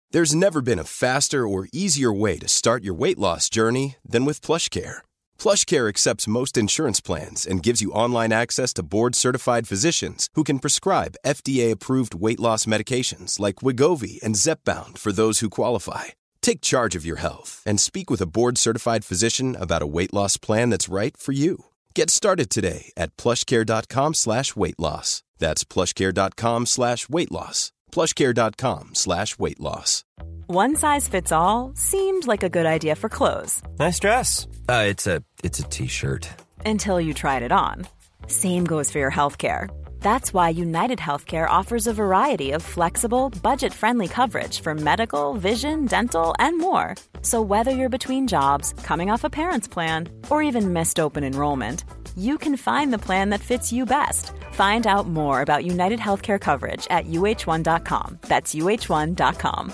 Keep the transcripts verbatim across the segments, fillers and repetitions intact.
There's never been a faster or easier way to start your weight loss journey than with PlushCare. PlushCare accepts most insurance plans and gives you online access to board-certified physicians who can prescribe F D A-approved weight loss medications like Wegovy and Zepbound for those who qualify. Take charge of your health and speak with a board-certified physician about a weight loss plan that's right for you. Get started today at plushcare.com slash weight loss. That's plushcare.com slash weight loss. plushcare.com slash weight loss. One size fits all seemed like a good idea for clothes. Nice dress. Uh, it's a it's a t-shirt. Until you tried it on. Same goes for your healthcare. That's why United Healthcare offers a variety of flexible, budget-friendly coverage for medical, vision, dental, and more. So whether you're between jobs, coming off a parent's plan, or even missed open enrollment, you can find the plan that fits you best. Find out more about United Healthcare coverage at U H one dot com. That's U H one dot com.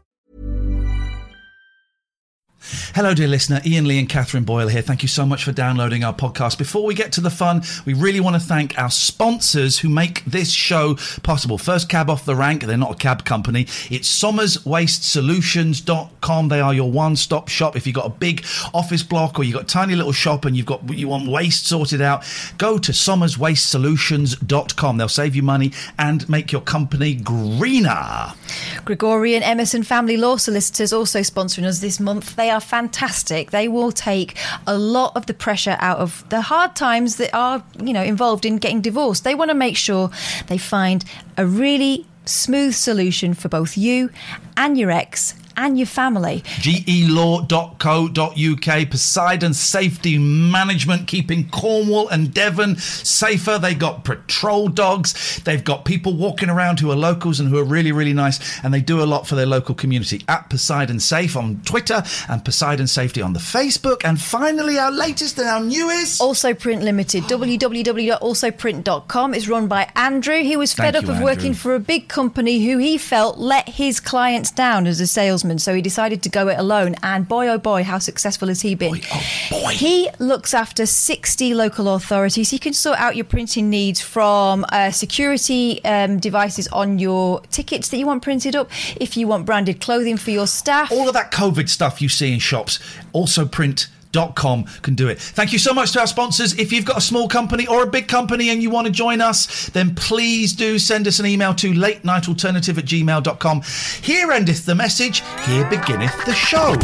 Hello, dear listener. Ian Lee and Catherine Boyle here. Thank you so much for downloading our podcast. Before we get to the fun, we really want to thank our sponsors who make this show possible. First cab off the rank. They're not a cab company. It's Somers Waste Solutions dot com. They are your one-stop shop. If you've got a big office block or you've got a tiny little shop and you've got you want waste sorted out, go to Somers Waste Solutions dot com. They'll save you money and make your company greener. Gregorian Emerson Family Law Solicitors also sponsoring us this month. They are fantastic. They will take a lot of the pressure out of the hard times that are, you know, involved in getting divorced. They want to make sure they find a really smooth solution for both you and your ex and your family. G E law dot co dot U K, Poseidon Safety Management, keeping Cornwall and Devon safer. They got patrol dogs. They've got people walking around who are locals and who are really, really nice, and they do a lot for their local community. At Poseidon Safe on Twitter and Poseidon Safety on the Facebook. And finally, our latest and our newest, Also Print Limited. w w w dot also print dot com is run by Andrew. He was fed Thank up you, of Andrew. working for a big company who he felt let his clients down as a salesman. So he decided to go it alone. And boy, oh boy, how successful has he been? Boy, oh boy. He looks after sixty local authorities. He can sort out your printing needs from uh, security um, devices on your tickets that you want printed up. If you want branded clothing for your staff. all of that COVID stuff you see in shops, also print dot com can do it. Thank you so much to our sponsors. If you've got a small company or a big company and you want to join us, then please do send us an email to late night alternative at gmail dot com. Here endeth the message, here beginneth the show.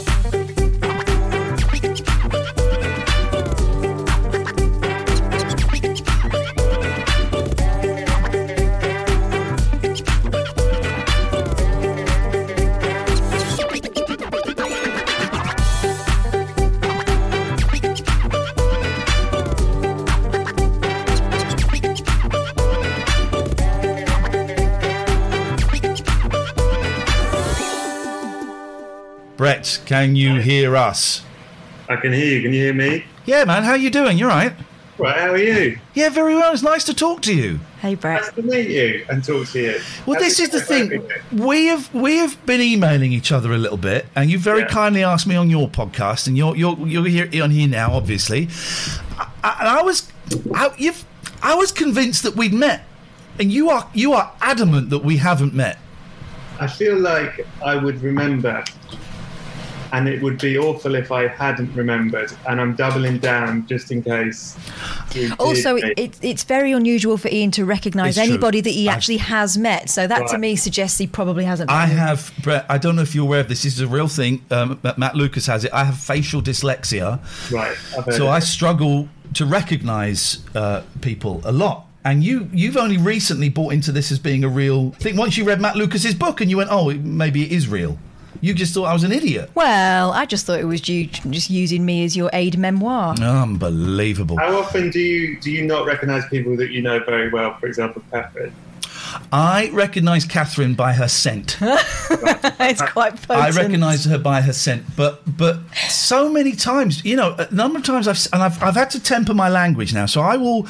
Brett, can you hear us? I can hear you. Can you hear me? Yeah, man, how you doing? You all right? Right, how are you? Yeah, very well. It's nice to talk to you. Hey, Brett. Nice to meet you and talk to you. Well, How's this it is the going? thing. We have we have been emailing each other a little bit, and you very Yeah. kindly asked me on your podcast, and you're you're you're here on here now, obviously. I, I, and I was, I, you've, I was convinced that we'd met, and you are you are adamant that we haven't met. I feel like I would remember, and it would be awful if I hadn't remembered, and I'm doubling down just in case. we did Also, meet. it, it, it's very unusual for Ian to recognise It's true. anybody that he I've- actually has met. So that to Right. me suggests he probably hasn't met I him. have, Brett. I don't know if you're aware of this. This is a real thing. Um, Matt Lucas has it. I have facial dyslexia. Right, I've heard So of I it. struggle to recognise uh, people a lot. And you, you've only recently bought into this as being a real thing. Once you read Matt Lucas's book and you went, oh, maybe it is real. You just thought I was an idiot. Well, I just thought it was you just using me as your aid memoir. Unbelievable. How often do you do you not recognise people that you know very well? For example, Catherine. I recognise Catherine by her scent. It's quite potent. I recognise her by her scent, but but so many times, you know, a number of times I've and I've I've had to temper my language now. So I will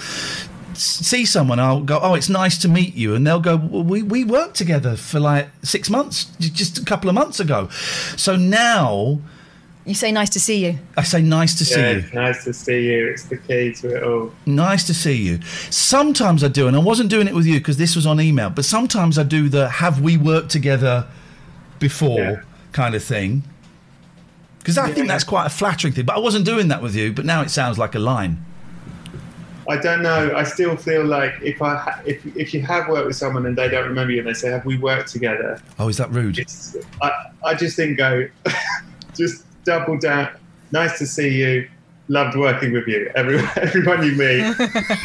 see someone, I'll go, oh, it's nice to meet you, and they'll go, well, we we worked together for like six months, just a couple of months ago. So now You say nice to see you. I say nice to see Yeah, you. it's nice to see you. It's the key to it all. Nice to see you. Sometimes I do, and I wasn't doing it with you because this was on email, but sometimes I do the have we worked together before Yeah. kind of thing. Because I Yeah. think that's quite a flattering thing. But I wasn't doing that with you, but now it sounds like a line. I don't know. I still feel like if I ha- if if you have worked with someone and they don't remember you and they say, "Have we worked together?" Oh, is that rude? It's, I I just think go, just double down. Nice to see you. Loved working with you. Everyone, everyone you meet.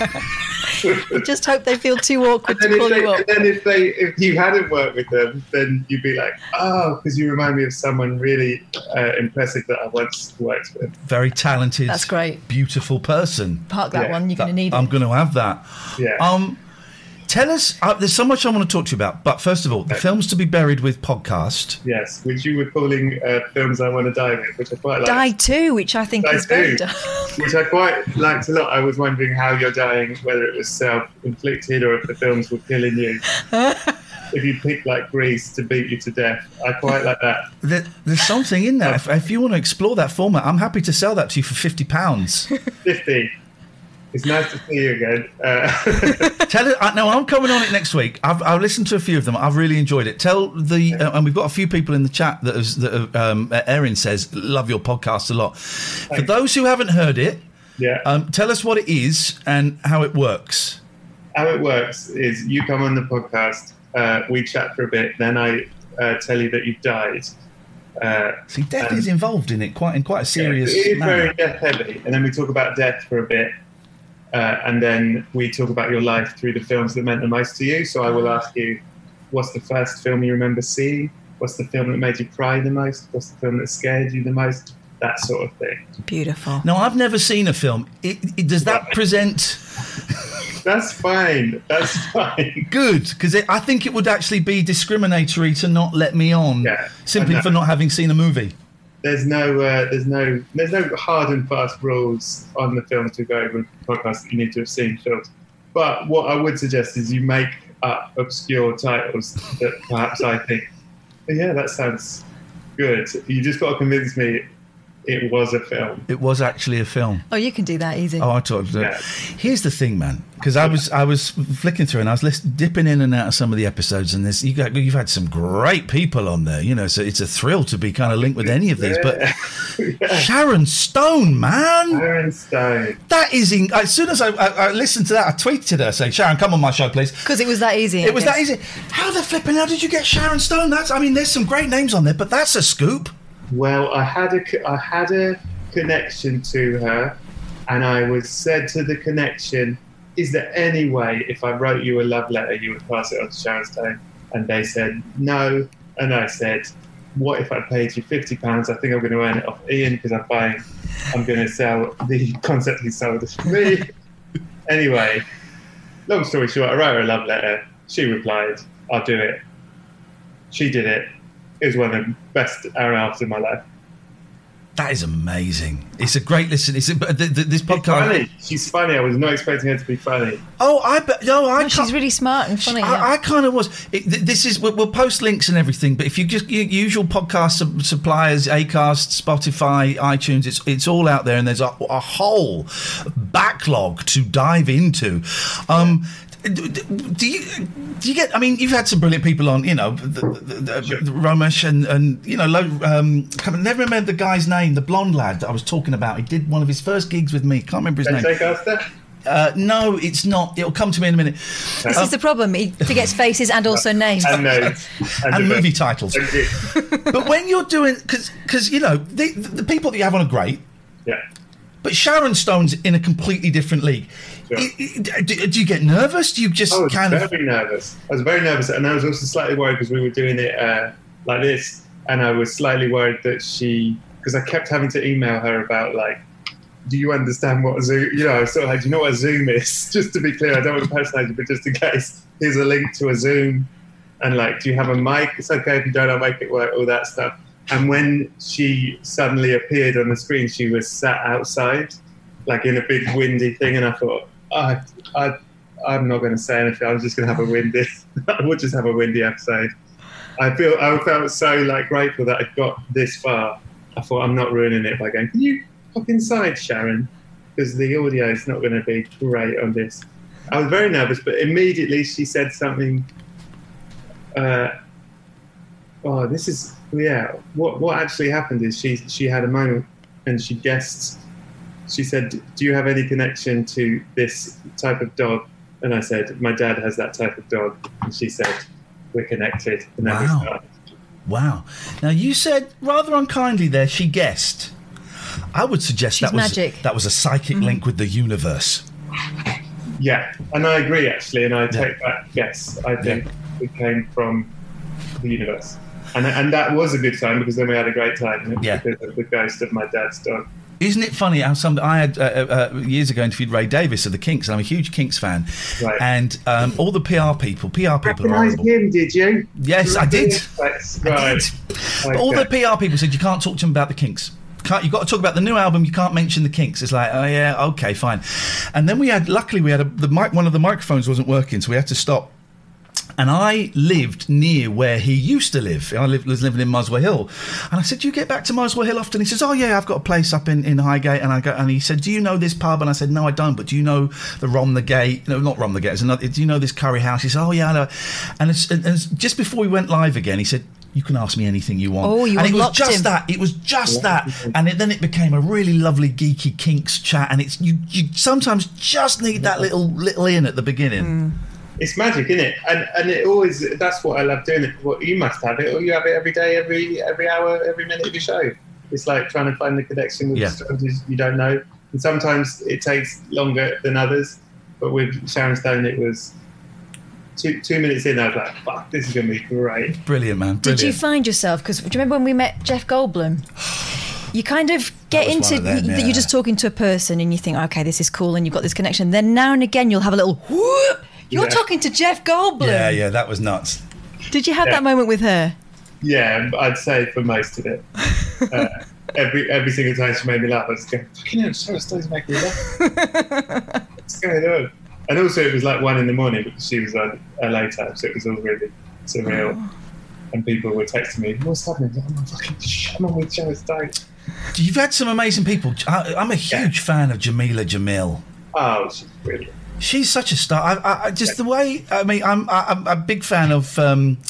Just hope they feel too awkward And to then, call if they, you up. and then if they if you hadn't worked with them, then you'd be like, oh, because you remind me of someone really uh, impressive that I once worked with. Very talented. That's great. Beautiful person. Park that Yeah. one. You're going to need I'm it. going to have that. Yeah. Um, tell us. Uh, there's so much I want to talk to you about. But first of all, the Films to Be Buried With podcast. Yes, which you were calling uh, films I want to die with, which I quite like. Die too, which I think Die is very too. dark. Which I quite liked a lot. I was wondering how you're dying, whether it was self-inflicted or if the films were killing you. If you picked like Grease to beat you to death, I quite like that. There, there's something in that. If, if you want to explore that format, I'm happy to sell that to you for fifty pounds. fifty. It's nice to see you again. Uh, Tell it. Uh, no, I'm coming on it next week. I've, I've listened to a few of them. I've really enjoyed it. Tell the uh, and we've got a few people in the chat that, has, that have, um, Erin says love your podcast a lot. For those who haven't heard it, yeah. um, tell us what it is and how it works. How it works is you come on the podcast, uh, we chat for a bit, then I uh, tell you that you've died. Uh, See, death um, is involved in it quite in quite a serious It is manner. very death heavy, and then we talk about death for a bit. Uh, and then we talk about your life through the films that meant the most to you. So I will ask you, what's the first film you remember seeing? What's the film that made you cry the most? What's the film that scared you the most? That sort of thing. Beautiful. No, I've never seen a film. It, it, does that Right. present That's fine. That's fine. good? Because I think it would actually be discriminatory to not let me on Yeah, simply I know. for not having seen a movie. There's no, uh, there's no, there's no hard and fast rules on the Films to Go Over podcast that you need to have seen films. But what I would suggest is you make up obscure titles that perhaps I think, oh, yeah, that sounds good. You just got to convince me it was a film. It was actually a film. Oh, you can do that easy. Oh, I told you. Yeah. Here's the thing, man. Because I was I was flicking through and I was list, dipping in and out of some of the episodes, and this you got, you've had some great people on there. You know, so it's a thrill to be kind of linked with any of these. But Yeah. Sharon Stone, man, Sharon Stone. that is in, as soon as I, I, I listened to that, I tweeted her saying, "Sharon, come on my show, please." Because it was that easy. I It was guess. that easy. How the flipping hell did you get Sharon Stone? That's I mean, there's some great names on there, but that's a scoop. Well, I had a, co- I had a connection to her, and I was said to the connection, is there any way if I wrote you a love letter you would pass it on to Sharon Stone? And they said no, and I said, what if I paid you fifty pounds? I think I'm going to earn it off Ian because I'm buying, I'm going to sell the concept he sold us for me. Anyway, long story short, I wrote her a love letter. She replied, I'll do it. She did it. It was one of the best hour and a half of my life. That is amazing. It's a great listen. It's a, but th- th- this She's podcast. funny. She's funny. I was not expecting her to be funny. Oh, I bet. No, I. No, she's can't- really smart and funny. I, yeah. I kind of was. It, th- this is we'll, we'll post links and everything. But if you just your usual podcast sub- suppliers, Acast, Spotify, iTunes, it's it's all out there, and there's a, a whole backlog to dive into. Um, do, do you do you get? I mean, you've had some brilliant people on. You know, the, the, the, Sure. the Romesh and and you know, lo, um, I can never remember the guy's name. The blonde lad that I was talking about. He did one of his first gigs with me. Can't remember his Let's name. take Asta. Uh, no, it's not. It'll come to me in a minute. This is the problem. He forgets faces and also names. And names. And the- movie titles. Thank you. But when you're doing, because you know the, the people that you have on are great, Yeah. but Sharon Stone's in a completely different league. Sure. I- I- do, do you get nervous? Do you just I was kind of? very nervous. I was very nervous, and I was also slightly worried because we were doing it uh, like this, and I was slightly worried that she, because I kept having to email her about like, do you understand what a Zoom? You know, I was sort of like, do you know what a Zoom is? Just to be clear, I don't want to personalise it, but just in case, here's a link to a Zoom, and like, do you have a mic? It's okay if you don't. I'll make it work. All that stuff. And when she suddenly appeared on the screen, she was sat outside, like in a big windy thing, and I thought, I, I, I'm not going to say anything. I'm just going to have a windy. I would just have a windy episode. I feel I felt so like grateful that I got this far. I thought I'm not ruining it by going, can you pop inside, Sharon? Because the audio is not going to be great on this. I was very nervous, but immediately she said something. Uh, oh, this is yeah. What what actually happened is she she had a moment and she guessed. She said, "Do you have any connection to this type of dog?" And I said, "My dad has that type of dog." And she said, "We're connected." And then we Wow. started. Wow. Now, you said rather unkindly there, she guessed. I would suggest She's that was magic. that was a psychic Mm-hmm. link with the universe. Yeah, and I agree actually, and I take that. Yes, I think it came from the universe, and and that was a good sign because then we had a great time Yeah. because of the ghost of my dad's dog. Isn't it funny how some I had uh, uh, years ago interviewed Ray Davis of the Kinks, and I'm a huge Kinks fan. Right. And um, all the P R people, P R people are Recognised horrible. him, did you? Yes, I did. That's I right. did. But all the Okay. P R people said you can't talk to them about the Kinks. Can't, you've got to talk about the new album. You can't mention the Kinks. It's like, oh yeah, okay, fine. And then we had, luckily, we had a, the mic. One of the microphones wasn't working, so we had to stop. And I lived near where he used to live. I lived, was living in Muswell Hill. And I said, do you get back to Muswell Hill often? He says, oh, yeah, I've got a place up in, in Highgate. And I go, and he said, do you know this pub? And I said, no, I don't. But do you know the Rom the Gate? No, not Rom the Gate. It's another, do you know this curry house? He said, oh, yeah, I know. And, it's, and it's just before we went live again, he said, you can ask me anything you want. Oh, you and it was unlocked just him. that. It was just that. And it, then it became a really lovely, geeky Kinks chat. And it's you, you sometimes just need that little little in at the beginning. Mm. It's magic, isn't it? And and it always that's what I love doing. It. What you must have it, or you have it every day, every every hour, every minute of your show. It's like trying to find the connection with Yeah. strangers you don't know. And sometimes it takes longer than others. But with Sharon Stone, it was two two minutes in. I was like, "Fuck, this is going to be great." Brilliant, man. Brilliant. Did you find yourself, because do you remember when we met Jeff Goldblum? You kind of get was into one of them, that yeah. you're just talking to a person and you think, okay, this is cool, and you've got this connection. Then now and again you'll have a little whoop. You're Yeah. talking to Jeff Goldblum. Yeah, yeah, that was nuts. Did you have Yeah. that moment with her? Yeah, I'd say for most of it. Uh, every every single time she made me laugh, I was going, "Fucking hell, Sharon Stone's making me laugh." What's going on? And also, it was like one in the morning because she was on L A time, so it was all really surreal. Oh. And people were texting me, "What's happening?" I'm like, "Fucking, I'm on with Sharon Stone." You've had some amazing people. I, I'm a huge fan of Jamila Jamil. Oh, she's brilliant. She's such a star. I, I, I just the way. I mean, I'm, I, I'm a big fan of um,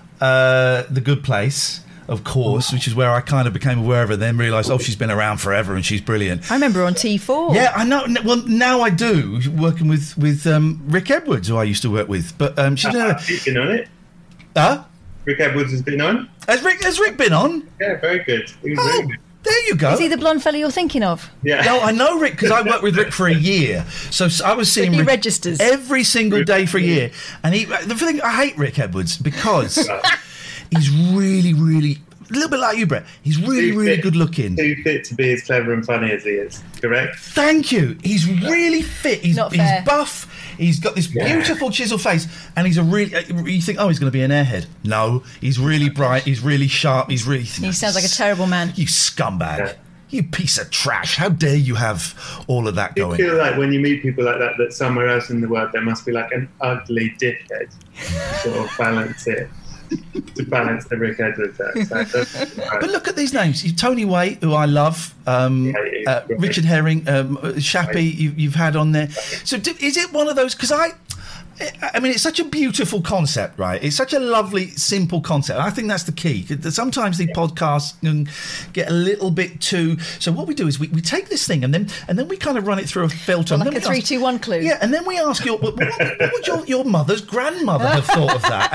uh, The Good Place, of course, which is where I kind of became aware of her. Then realised, oh, she's been around forever and she's brilliant. I remember her on T four. Yeah, I know. N- Well, now I do. Working with with um, Rick Edwards, who I used to work with, but um, she's Uh, never. He's been on it. Huh? Rick Edwards has been on. Has Rick has Rick been on? Yeah, very good. He was Oh, really good. there you go. Is he the blonde fella you're thinking of? Yeah. No, I know Rick because I worked with Rick for a year, so s- I was seeing he Rick registers. every single day for a year. And he, the thing, I hate Rick Edwards because he's really, really a little bit like you, Brett. He's really, Too really fit- good looking. Too fit to be as clever and funny as he is. Correct. Thank you. He's really fit. He's, Not he's fair. buff. He's got this Yeah. beautiful chisel face, and he's a really. uh, You think, oh, he's going to be an airhead? No, he's really bright. He's really sharp. He's really. He sounds like a terrible man. You scumbag. Yeah. You piece of trash. How dare you have all of that You going? feel like when you meet people like that, that somewhere else in the world there must be like an ugly dickhead to sort of balance it, to balance the Rick Edwards out. So that's- But look at these names. You Tony Waite, who I love, um, Yeah, he's uh, great. Richard Herring, um, Shappy, you, you've had on there. So do, is it one of those? Because I, I mean, it's such a beautiful concept, right? It's such a lovely, simple concept. I think that's the key. Sometimes the podcasts can get a little bit too. So what we do is we, we take this thing and then and then we kind of run it through a filter. Well, and like then a we ask- three, two, one clue. Yeah, and then we ask your what, what, what would your, your mother's grandmother have thought of that?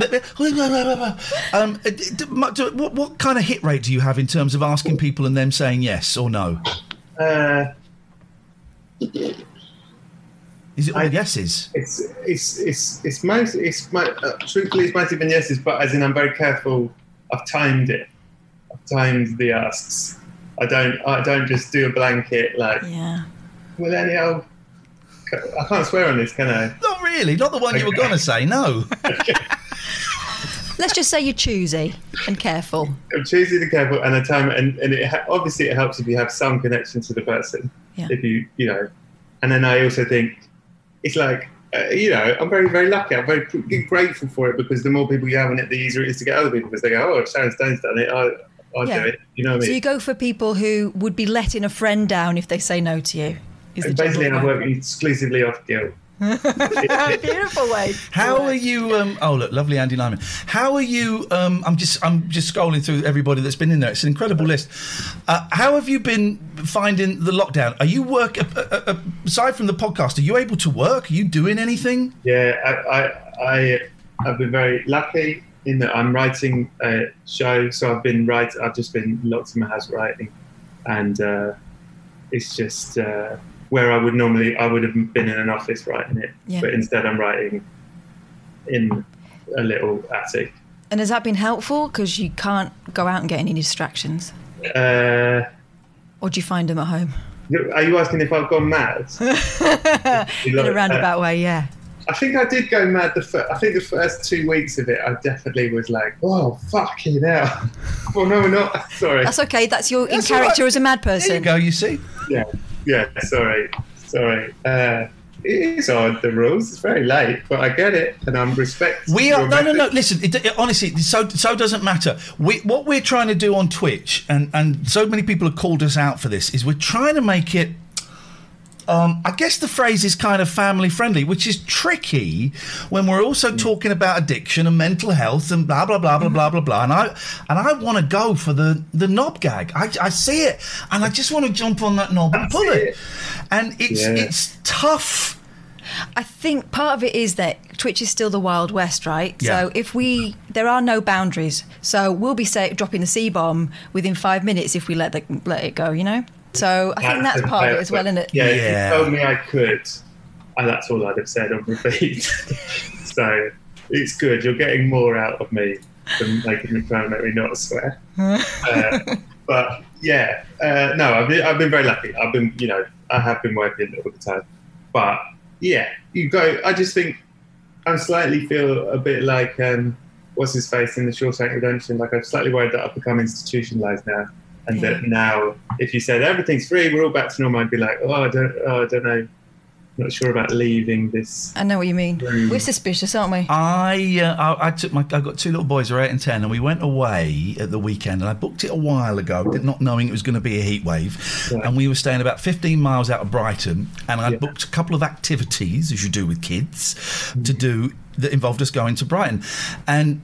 And um, d- d- do- what, what kind of hit rate do you have in terms of asking people and them saying yes or no? Uh, Is it all I- yeses? it's it's it's it's most it's my uh, truthfully it's mostly been yeses, but as in I'm very careful. I've timed it. I've timed the asks. I don't I don't just do a blanket like Yeah. millennial. I can't swear on this, can I? Not really. Not the one you were going to say. No. Let's just say you're choosy and careful. I'm choosing the careful and I time it, and, and it ha- obviously it helps if you have some connection to the person. Yeah. If you you know, and then I also think it's like uh, you know I'm very very lucky. I'm very grateful for it because the more people you have in it, the easier it is to get other people because they go, oh, if Sharon Stone's done it, I, I'll Yeah. do it. You know what I So mean? you go for people who would be letting a friend down if they say no to you. Is the And basically, I general work exclusively off guilt. Beautiful way. How are you? Um, oh, look, lovely Andy Nyman. How are you? Um, I'm just, I'm just scrolling through everybody that's been in there. It's an incredible list. Uh, how have you been finding the lockdown? Are you work uh, uh, aside from the podcast? Are you able to work? Are you doing anything? Yeah, I, I, I I've been very lucky in that I'm writing a show. So I've been writing. I've just been locked in my house writing, and uh, it's just. Uh, Where I would normally, I would have been in an office writing it, yeah. but instead I'm writing in a little attic. And has that been helpful? Because you can't go out and get any distractions. Uh, or do you find them at home? Are you asking if I've gone mad? In a roundabout uh, way, yeah. I think I did go mad. The fir- I think the first two weeks of it, I definitely was like, "Oh, fucking hell!" Well, no, we're not. Sorry. That's okay. That's your That's in character right. as a mad person. There you go. You see. Yeah. Yeah, sorry, sorry. Uh, it is odd, the rules. It's very late, but I get it, and I'm respecting. We are no, no, no. Listen, it, it, honestly, so so doesn't matter. We what we're trying to do on Twitch, and and so many people have called us out for this, is we're trying to make it. Um, I guess the phrase is kind of family friendly, which is tricky when we're also talking about addiction and mental health and blah blah blah blah blah blah blah. And I and I want to go for the, the knob gag. I, I see it, and I just want to jump on that knob and pull it. And it's Yeah. it's tough. I think part of it is that Twitch is still the Wild West, right? Yeah. So if we, there are no boundaries. So we'll be say, dropping the C-bomb within five minutes if we let the, let it go, you know? So I think that's part of it as well, isn't it? Yeah, Yeah. if you told me I could, and that's all I'd have said on repeat. So it's good. You're getting more out of me than making me try and make me not swear. uh, but yeah, uh, no, I've been, I've been very lucky. I've been, you know, I have been working all the time. But yeah, you go. I just think I slightly feel a bit like um, what's his face in the Shawshank Redemption. Like I'm slightly worried that I've become institutionalized now. And Yeah. that now, if you said everything's free, we're all back to normal, I'd be like, oh, I don't, oh, I don't know, not sure about leaving this. I know what you mean. Mm. We're suspicious, aren't we? I, uh, I I took my I've got two little boys who are eight and ten, and we went away at the weekend, and I booked it a while ago, not knowing it was going to be a heat wave, Yeah. and we were staying about fifteen miles out of Brighton, and I Yeah. booked a couple of activities, as you do with kids, to do that involved us going to Brighton, and.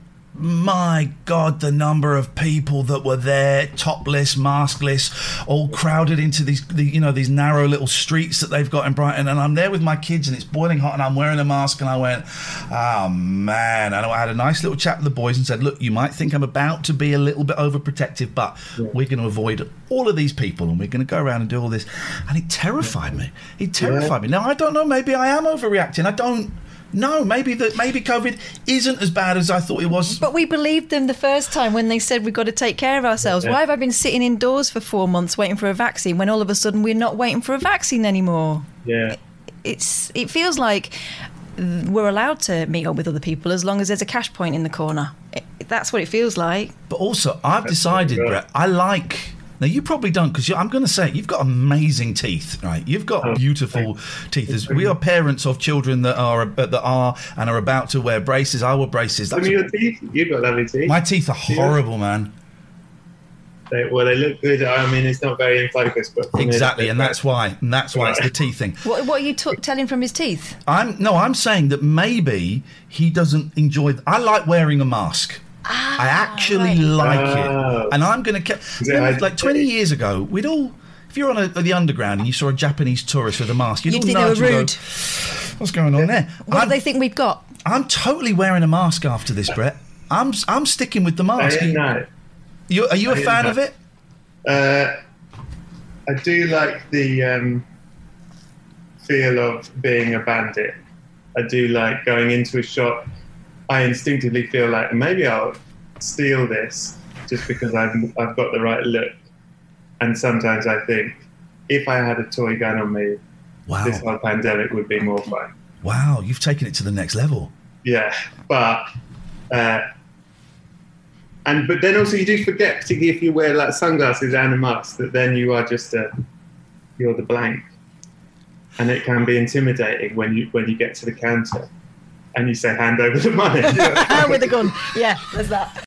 My God, the number of people that were there, topless, maskless, all crowded into these, the, you know, these narrow little streets that they've got in Brighton. And I'm there with my kids, and it's boiling hot, and I'm wearing a mask. And I went, oh man! And I had a nice little chat with the boys and said, look, you might think I'm about to be a little bit overprotective, but yeah. we're going to avoid all of these people, and we're going to go around and do all this. And it terrified me. It terrified yeah. me. Now I don't know. Maybe I am overreacting. I don't. No, maybe that maybe COVID isn't as bad as I thought it was. But we believed them the first time when they said we've got to take care of ourselves. Yeah. Why have I been sitting indoors for four months waiting for a vaccine when all of a sudden we're not waiting for a vaccine anymore? Yeah, it's it feels like we're allowed to meet up with other people as long as there's a cash point in the corner. It, that's what it feels like. But also, I've that's decided, right. Brett, I like. Now, you probably don't, because I'm going to say, you've got amazing teeth, right? You've got oh, beautiful teeth. As we are parents of children that are that are and are about to wear braces. I wear braces. Some of your teeth? You've got lovely teeth. My teeth are horrible, man. They, well, they look good. I mean, it's not very in focus, but exactly, and that's why. And that's why it's the teeth thing. What, what are you t- telling from his teeth? I'm no, I'm saying that maybe he doesn't enjoy. I like wearing a mask. Ah, I actually right. like oh. it, and I'm going to. Remember, like twenty years ago, we'd all. If you're on a, the underground and you saw a Japanese tourist with a mask, you'd, you'd all think they were rude. Go, what's going on there? What I'm, do they think we've got? I'm totally wearing a mask after this, Brett. I'm I'm sticking with the mask. I know. You, are you a I fan know. of it? Uh, I do like the um, feel of being a bandit. I do like going into a shop. I instinctively feel like maybe I'll steal this just because I've I've got the right look. And sometimes I think if I had a toy gun on me, wow. this whole pandemic would be more fun. Wow, you've taken it to the next level. Yeah, but uh, and but then also you do forget, particularly if you wear like sunglasses and a mask, that then you are just a you're the blank, and it can be intimidating when you when you get to the counter. And you say, hand over the money. With a gun. Yeah, there's that.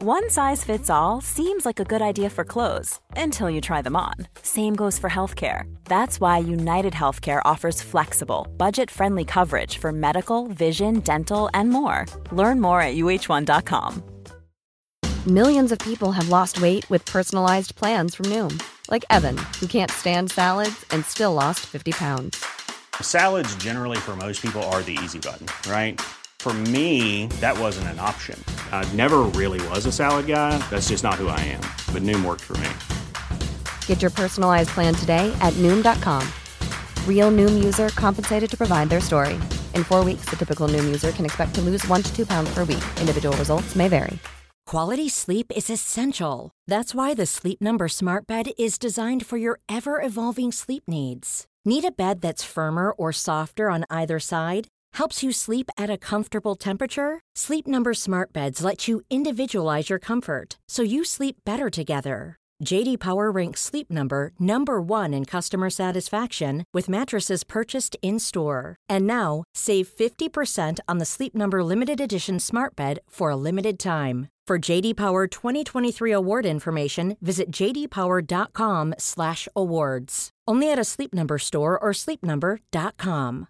One size fits all seems like a good idea for clothes until you try them on. Same goes for healthcare. That's why United Healthcare offers flexible, budget-friendly coverage for medical, vision, dental, and more. Learn more at U H one dot com. Millions of people have lost weight with personalized plans from Noom. Like Evan, who can't stand salads and still lost fifty pounds. Salads generally for most people are the easy button, right? For me, that wasn't an option. I never really was a salad guy. That's just not who I am. But Noom worked for me. Get your personalized plan today at Noom dot com. Real Noom user compensated to provide their story. In four weeks, the typical Noom user can expect to lose one to two pounds per week. Individual results may vary. Quality sleep is essential. That's why the Sleep Number Smart Bed is designed for your ever-evolving sleep needs. Need a bed that's firmer or softer on either side? Helps you sleep at a comfortable temperature? Sleep Number Smart Beds let you individualize your comfort, so you sleep better together. J D Power ranks Sleep Number number one in customer satisfaction with mattresses purchased in-store. And now, save fifty percent on the Sleep Number Limited Edition Smart Bed for a limited time. For J D Power twenty twenty-three award information, visit j d power dot com slash awards. Only at a Sleep Number store or sleep number dot com.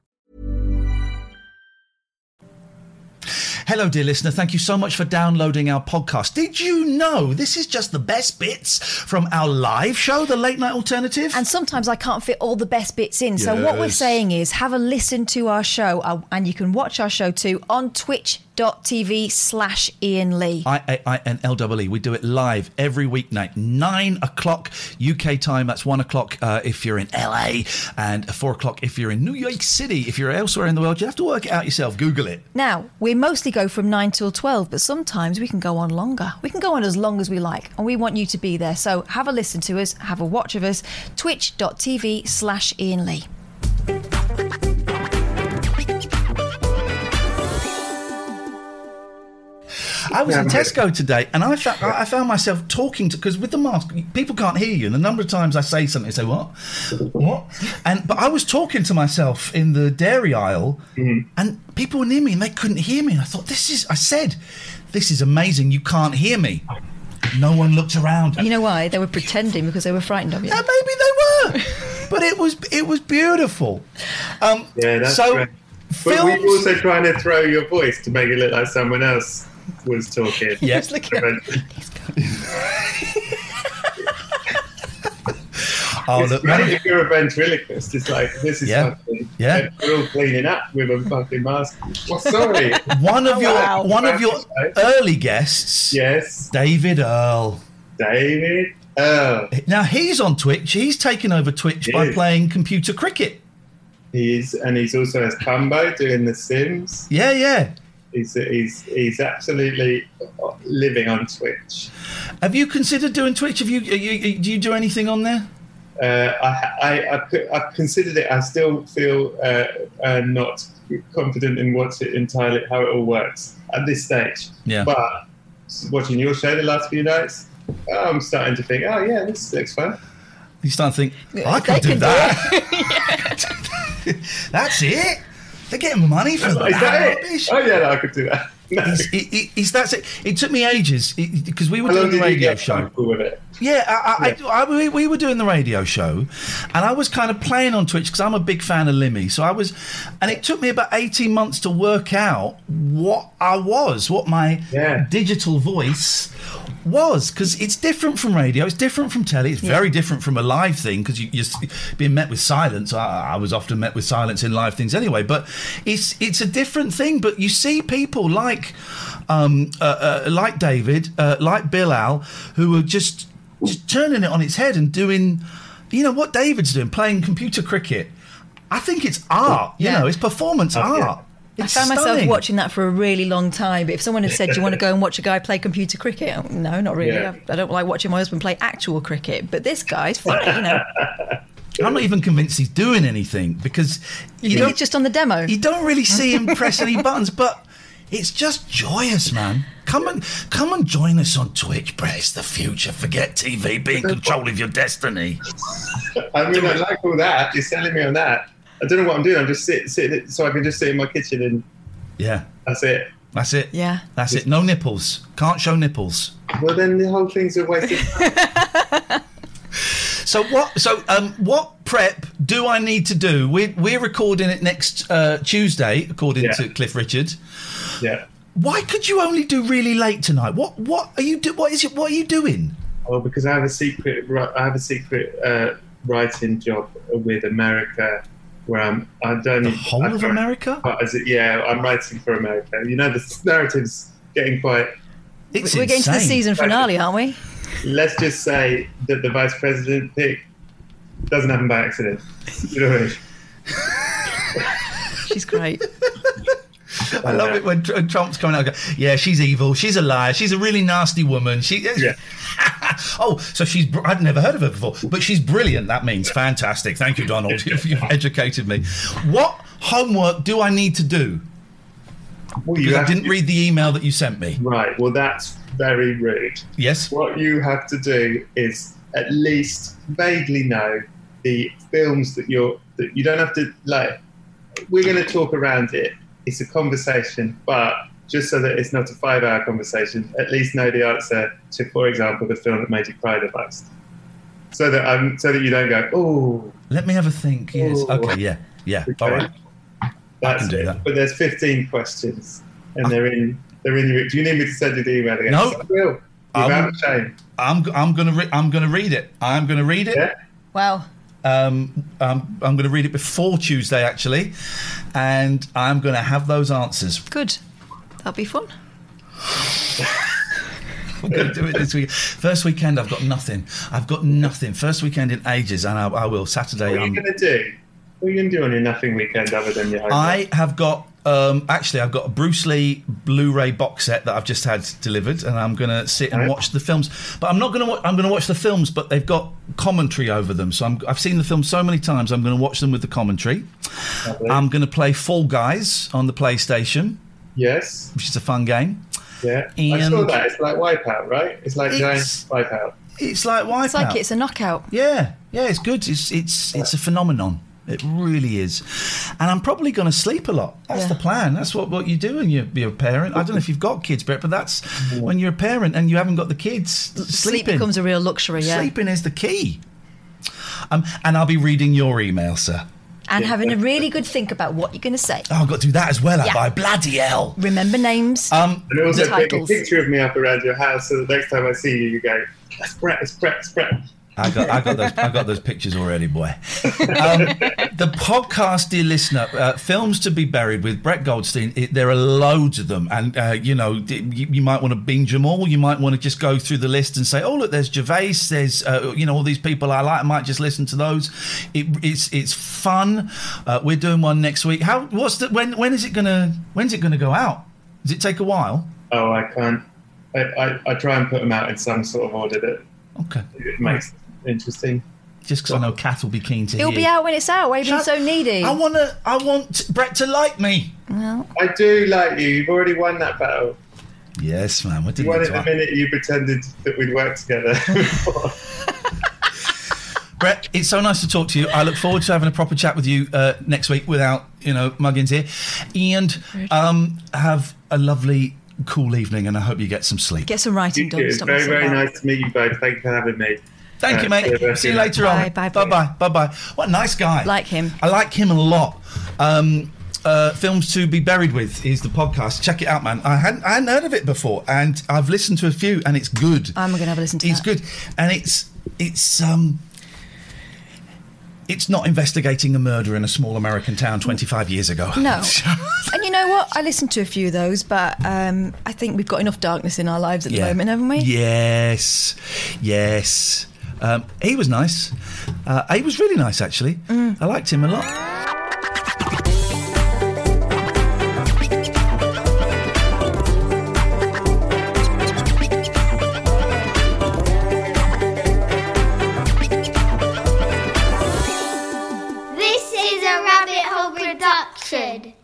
Hello, dear listener. Thank you so much for downloading our podcast. Did you know this is just the best bits from our live show, The Late Night Alternative? And sometimes I can't fit all the best bits in. So what we're Yes. saying is have a listen to our show, uh, and you can watch our show too on twitch.tv slash Ian Lee. I A I N L E E. We do it live every weeknight, nine o'clock U K time. That's one o'clock uh, if you're in L A, and four o'clock if you're in New York City. If you're elsewhere in the world, you have to work it out yourself. Google it. Now, we mostly go from nine till twelve, but sometimes we can go on longer. We can go on as long as we like, and we want you to be there. So have a listen to us, have a watch of us, twitch.tv slash Ian Lee. I was in Tesco today, and I found, I found myself talking to, because with the mask, people can't hear you, and the number of times I say something, they say, what? What? And But I was talking to myself in the dairy aisle, mm. and people were near me, and they couldn't hear me. And I thought, this is, I said, this is amazing, you can't hear me. No one looked around. You know why? They were pretending because they were frightened of you. Yeah, maybe they were. But it was it was beautiful. Um, yeah, that's so great. Films... But we were also trying to throw your voice to make it look like someone else was talking. Yes. Oh, it's great if you're a ventriloquist. It's like, this is yeah. fucking... Yeah. We're all cleaning up with a fucking mask. Well, sorry. One of oh, your wow. one of your early guests. Yes. David Earl. David Earl. Now, he's on Twitch. He's taken over Twitch he by is. playing computer cricket. He is, and he's also has Cumbo doing The Sims. Yeah, yeah. He's, he's, he's absolutely living on Twitch. Have you considered doing Twitch? Have you, you do you do anything on there? Uh, I, I, I, I've considered it. I still feel uh, uh, not confident in what's it entirely how it all works at this stage. Yeah. But watching your show the last few nights, I'm starting to think, oh yeah, this looks fun. You start to think, I could do that. That's it. They're getting money for that. Is that it? Oh yeah, no, I could do that. No. Is, is, is that it? It took me ages because we were How doing the radio show. With it? Yeah, I, I, yeah. I, I, we, we were doing the radio show, and I was kind of playing on Twitch because I'm a big fan of Limmy. So I was, and it took me about eighteen months to work out what I was, what my yeah. digital voice was, because it's different from radio, it's different from telly, it's yeah. very different from a live thing because you, you're being met with silence. I, I was often met with silence in live things anyway, but it's it's a different thing. But you see people like um, uh, uh, like David, uh, like Bilal, who are just just turning it on its head and doing, you know, what David's doing, playing computer cricket. I think it's art, you yeah. know, it's performance oh, art. Yeah. It's I found stunning. myself watching that for a really long time. But if someone had said, do you want to go and watch a guy play computer cricket? Oh, no, not really. Yeah. I, I don't like watching my husband play actual cricket. But this guy's funny, you know. I'm not even convinced he's doing anything because you, you think it's just on the demo. You don't really see him press any buttons, but it's just joyous, man. Come and come and join us on Twitch, Brett. It's the future. Forget T V. Be in control of your destiny. I mean, I like all that. You're selling me on that. I don't know what I'm doing. I'm just sitting, sit, so I can just sit in my kitchen and yeah, that's it. That's it. Yeah. That's it. No nipples. Can't show nipples. Well, then the whole thing's a waste of time. So what? So um, what prep do I need to do? We're we're recording it next uh, Tuesday, according Yeah. to Cliff Richard. Yeah. Why could you only do really late tonight? What what are you do? What is it? What are you doing? Well, because I have a secret. I have a secret uh, writing job with America, where I'm. I don't. The whole I of can't- America? But as it, yeah, I'm writing for America. You know, the narrative's getting quite. It's We're getting to the insane. season finale, aren't we? Let's just say that the vice president pick doesn't happen by accident. You know what I mean? She's great. I love it when Tr- Trump's coming out and go, yeah, she's evil, she's a liar, she's a really nasty woman. She, Yeah. oh, so she's, br- I'd never heard of her before, but she's brilliant. That means fantastic. Thank you, Donald. You've, you've educated me. What homework do I need to do? Well, you Because I have didn't to- read the email that you sent me. Right. Well, that's very rude. Yes? What you have to do is at least vaguely know the films that you're. That you don't have to like. We're going to talk around it. It's a conversation, but just so that it's not a five-hour conversation, at least know the answer to, for example, the film that made you cry the most. So that um, so that you don't go, oh. Let me have a think. Yes. Ooh. Okay, yeah. Yeah. Okay. All right. That's can do it. that. But there's fifteen questions, and they're in. They're in your. Do you need me to send you the email again? No. I will. I Without will. shame. I'm, I'm going to re- I'm going to read it. I'm going to read it. Yeah. Wow. Um, um, I'm going to read it before Tuesday, actually, and I'm going to have those answers. Good. That'll be fun. I'm going to do it this week. First weekend, I've got nothing. I've got nothing. First weekend in ages, and I, I will. Saturday, What are you um, going to do? What are you going to do on your nothing weekend other than your homework? I have got. Um, actually, I've got a Bruce Lee Blu-ray box set that I've just had delivered, and I'm going to sit and Right. watch watch the films. But I'm not going to. Wa- I'm going to watch the films, but they've got commentary over them. So I'm, I've seen the film so many times. I'm going to watch them with the commentary. Lovely. I'm going to play Fall Guys on the PlayStation, Yes. which is a fun game. Yeah. I saw And- that. It's like Wipeout, right? It's like It's- giant Wipeout. It's like Wipeout. It's like it's a knockout. Yeah, yeah, it's good. It's it's it's a phenomenon. It really is. And I'm probably going to sleep a lot. That's Yeah. the plan. That's what, what you do when you're, you're a parent. I don't know if you've got kids, Brett, but that's when you're a parent and you haven't got the kids. Sleep Sleeping. becomes a real luxury, yeah. Sleeping is the key. Um, and I'll be reading your email, sir. And having a really good think about what you're going to say. Oh, I've got to do that as well, have Yeah. I? Bloody hell. Remember names. Um, And also The take a titles. picture of me up around your house so that next time I see you, you go, that's Brett, it's Brett, it's Brett. I got, I got those, I got those pictures already, boy. Um, the podcast, dear listener, uh, films to be buried with Brett Goldstein. It, there are loads of them, and uh, you know, d- you, you might want to binge them all. You might want to just go through the list and say, "Oh, look, there's Gervais. There's uh, you know all these people I like. I might just listen to those." It, it's it's fun. Uh, we're doing one next week. How? What's the when? When is it gonna? When's it gonna go out? Does it take a while? Oh, I can't. I, I, I try and put them out in some sort of order that Okay, it makes it interesting. just because I know Kath will be keen to It'll hear. be out when it's out. Why are you being Shut- so needy? I want to. I want Brett to like me. Well, I do like you. You've already won that battle. Yes, man. What did You won you it do? the minute you pretended that we'd work together. Brett, it's so nice to talk to you. I look forward to having a proper chat with you uh, next week without, you know, muggins here. And um, have a lovely, cool evening, and I hope you get some sleep. get some writing You done. too. Stop Very, messing very about. nice to meet you both. Thank you for having me. Thank Uh, you, mate. yeah, See you yeah. later Bye, on. bye, bye. Bye-bye. Bye-bye. What a nice guy. Like him. I like him a lot. Um, uh, Films to be buried with is the podcast. Check it out, man. I hadn't, I hadn't heard of it before, and I've listened to a few, and it's good. I'm going to have a listen to It's that. good, and it's it's um. It's not investigating a murder in a small American town twenty-five years ago. No. And you know what? I listened to a few of those, but um, I think we've got enough darkness in our lives at the moment, haven't we? Yes, yes. Um, he was nice. Uh, he was really nice, actually. Mm. I liked him a lot. This is a Rabbit Hole production.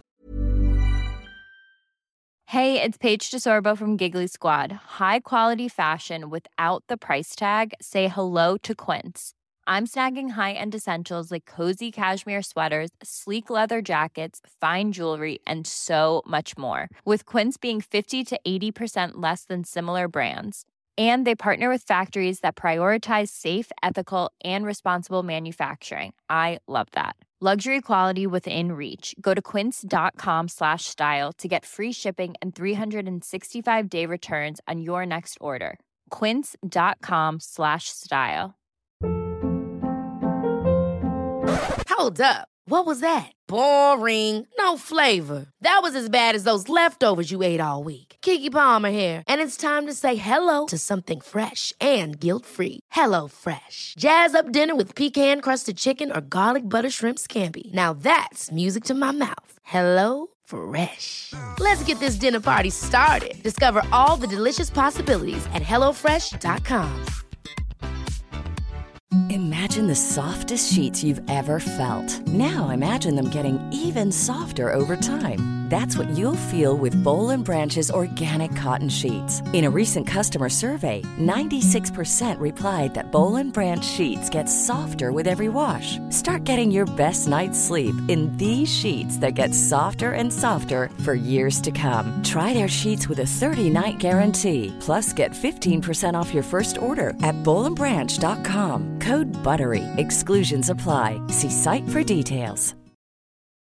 Hey, it's Paige DeSorbo from Giggly Squad. High quality fashion without the price tag. Say hello to Quince. I'm snagging high-end essentials like cozy cashmere sweaters, sleek leather jackets, fine jewelry, and so much more. With Quince being fifty to eighty percent less than similar brands. And they partner with factories that prioritize safe, ethical, and responsible manufacturing. I love that. Luxury quality within reach. Go to quince.com slash style to get free shipping and three sixty-five day returns on your next order. Quince.com slash style. Hold up. What was that? Boring. No flavor. That was as bad as those leftovers you ate all week. Keke Palmer here, and it's time to say hello to something fresh and guilt-free. Hello Fresh. Jazz up dinner with pecan-crusted chicken or garlic butter shrimp scampi. Now that's music to my mouth. Hello Fresh. Let's get this dinner party started. Discover all the delicious possibilities at hello fresh dot com. Imagine the softest sheets you've ever felt. Now imagine them getting even softer over time. That's what you'll feel with Boll and Branch's organic cotton sheets. In a recent customer survey, ninety-six percent replied that Boll and Branch sheets get softer with every wash. Start getting your best night's sleep in these sheets that get softer and softer for years to come. Try their sheets with a thirty-night guarantee. Plus, get fifteen percent off your first order at boll and branch dot com. Code BUTTERY. Exclusions apply. See site for details.